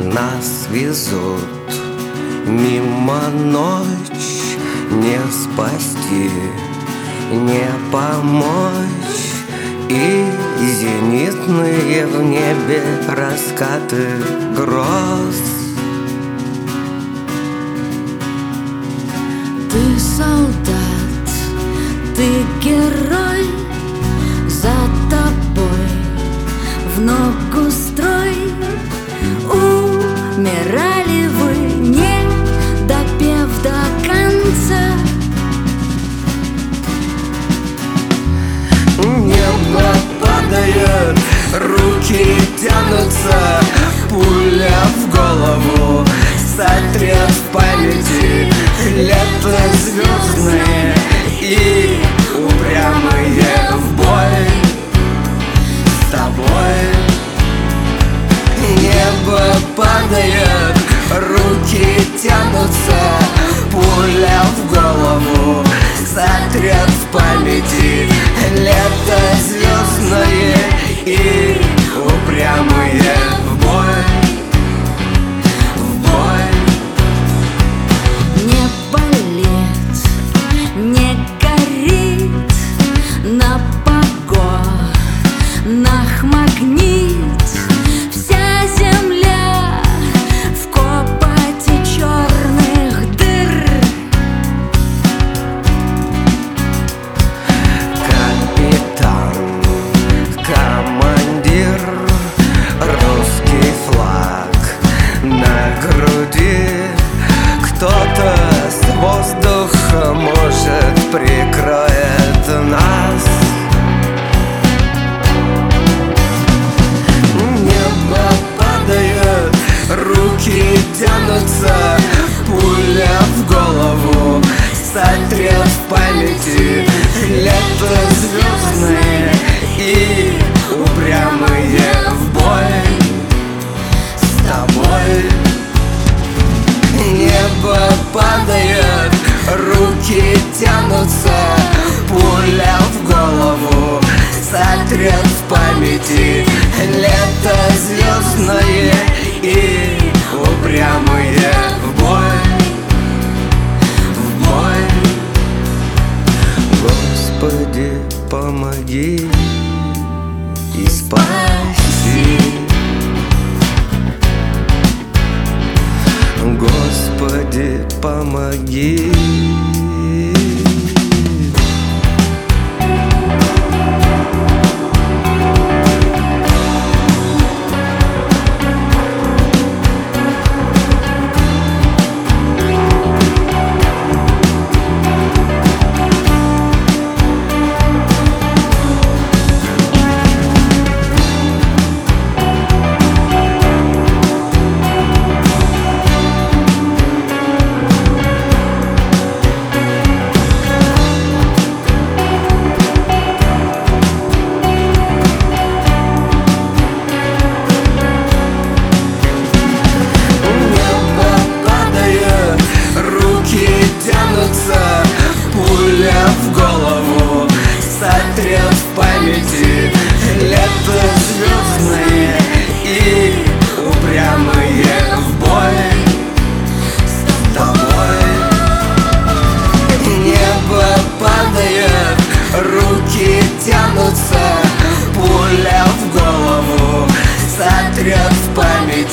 нас везут. Мимо ночь не спасти, не помочь. И зенитные в небе раскаты гроз. Ты солдат, ты герой, за тобой в ногу строй. Умирали вы, не допев до конца. Небо падает, руки тянутся, пуля в голову сотрет в памяти. Лето звездное и упрямые в бой с тобой. Небо падает, руки тянутся, пуля в голову сотрет в памяти. Лето звездное и упрямые в бой, в бой. Не болит, не горит, на погонах магнит. Вся земля в копоти черных дыр. Капитан, командир, русский флаг на груди. Кто-то с воздуха, может, прикроет нас. Небо падает, руки тянутся, пуля в голову сотрет в памяти. Лето звездное и упрямые в бой с тобой. Небо падает, руки тянутся, пуля в голову сотрет в памяти. Лето звездное и упрямые в бой, в бой. Господи, помоги и спаси. Господи, помоги. Пуля в голову сотрет в памяти. Лето звездное и упрямые в бой с тобой. Небо падает, руки тянутся, пуля в голову сотрет в памяти.